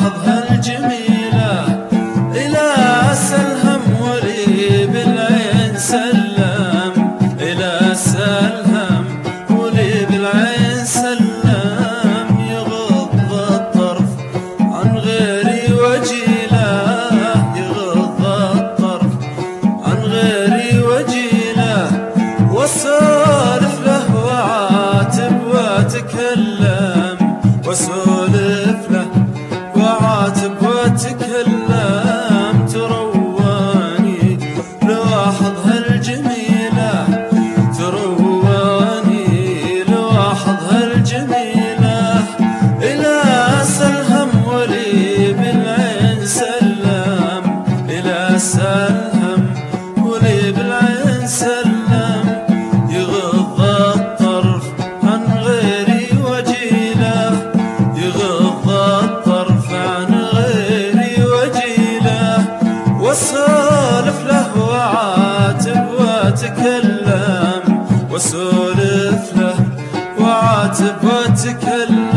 لواحظها الجميلة إلى سلهم ولي بالعين سلم، إلى سلهم ولي بالعين سلم، يغض الطرف عن غيري وجيله، يغض الطرف عن غيري وجيله، واسولف له وعاتب واتكلم، واسولف له وعاتب واتكلم، ترواني لواحظها الجميلة، ترواني لواحظها الجميلة، إلى سلهم ولي بالعين سلم، إلى سلهم ولي بالعين سلم، يغض الطرف عن غيري وجيله، يغض الطرف عن غيري وجيله، واسولف له وعاتب واتكلم، واسولف له وعاتب واتكلم.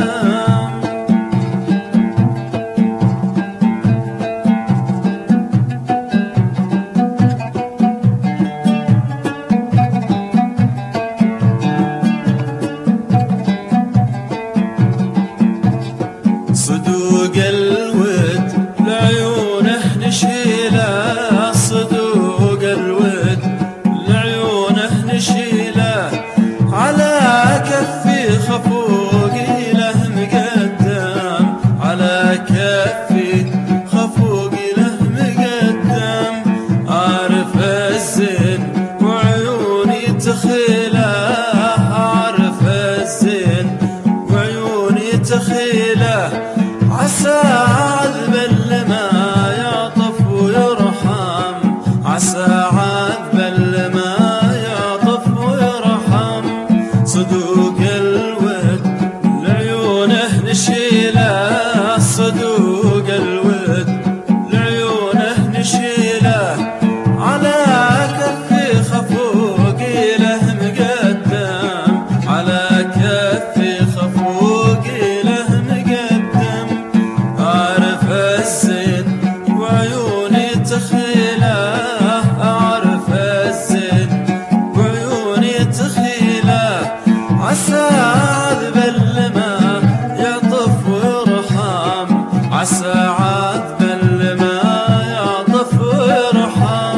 صدوق الود لعيونه نشيله، صدوق الود لعيونه نشيله، على كفي خفوقي له مقدم، على كفي خفوقي له مقدم، عارف الزين وعيوني تخيله، عارف الزين وعيوني تخيله، عسى عذب اللي ما يعطف ويرحم، عسى عذب اللي ما يعطف ويرحم، صدوق الود لعيونه نشيله، صدوق الود لعيونه نشيله، على كفي خفوقي له مقدم، على كفي خفوقي له مقدم، عارف الزين وعيوني تخيله، عارف الزين وعيوني تخيله، عسى عذب اللي ما يعطف ويرحم، عسى عذب اللي ما يعطف ويرحم.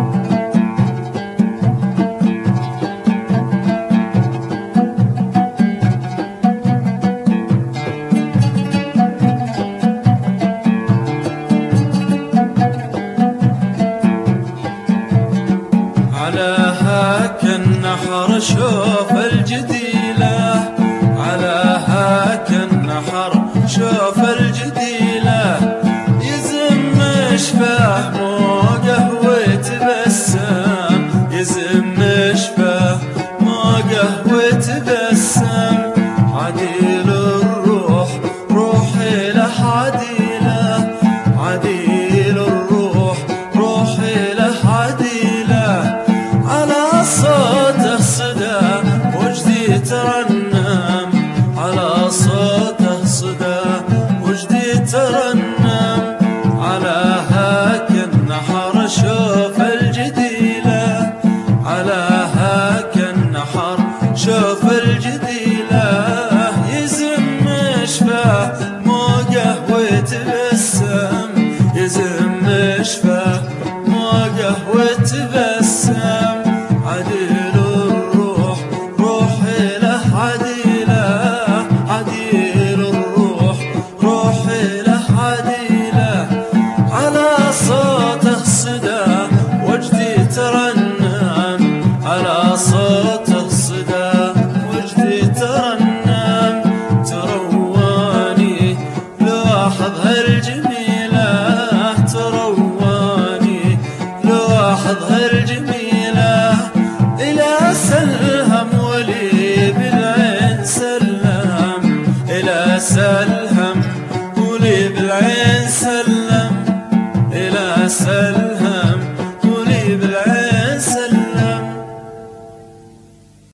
على هاك النحر شوف الجديلة، على هاك النحر شوف الجديلة، يزم شفاه موقه ويتبسم، يزم شفاه موقه ويتبسم، عديل الروح روحي له عديله، عديل الروح روحي له عديله، على صوته صدى وجدي ترنم، على صوته صدى وجدي ترنم، على هاك النحر شوف الجديلة، على هاك النحر شوف الجديلة، يزم شفاه موقه ويتبسم، يزم شفاه موقه ويتبسم، عديل الروح روحي له عديله، عديل الروح روحي له عديله، على صوته صدى وجدي ترنم، على صوته صدى وجدي ترنم، ترواني لواحظها الجميلة، ترواني لواحظها الجميلة،